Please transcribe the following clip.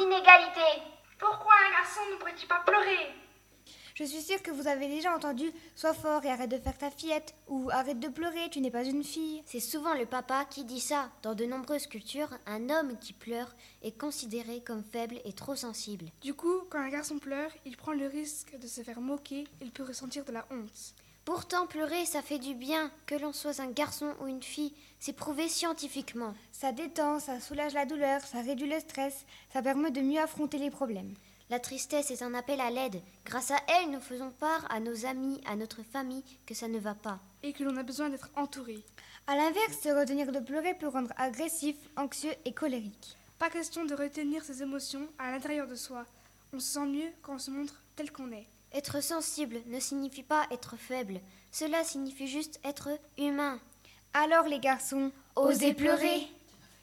d'inégalité. Pourquoi un garçon ne pourrait-il pas pleurer ? Je suis sûre que vous avez déjà entendu « Sois fort et arrête de faire ta fillette » ou « Arrête de pleurer, tu n'es pas une fille ». C'est souvent le papa qui dit ça. Dans de nombreuses cultures, un homme qui pleure est considéré comme faible et trop sensible. Du coup, quand un garçon pleure, il prend le risque de se faire moquer, il peut ressentir de la honte. Pourtant, pleurer, ça fait du bien, que l'on soit un garçon ou une fille. C'est prouvé scientifiquement. Ça détend, ça soulage la douleur, ça réduit le stress, ça permet de mieux affronter les problèmes. La tristesse est un appel à l'aide. Grâce à elle, nous faisons part à nos amis, à notre famille, que ça ne va pas. Et que l'on a besoin d'être entouré. À l'inverse, se retenir de pleurer peut rendre agressif, anxieux et colérique. Pas question de retenir ses émotions à l'intérieur de soi. On se sent mieux quand on se montre tel qu'on est. Être sensible ne signifie pas être faible. Cela signifie juste être humain. Alors les garçons, osez pleurer!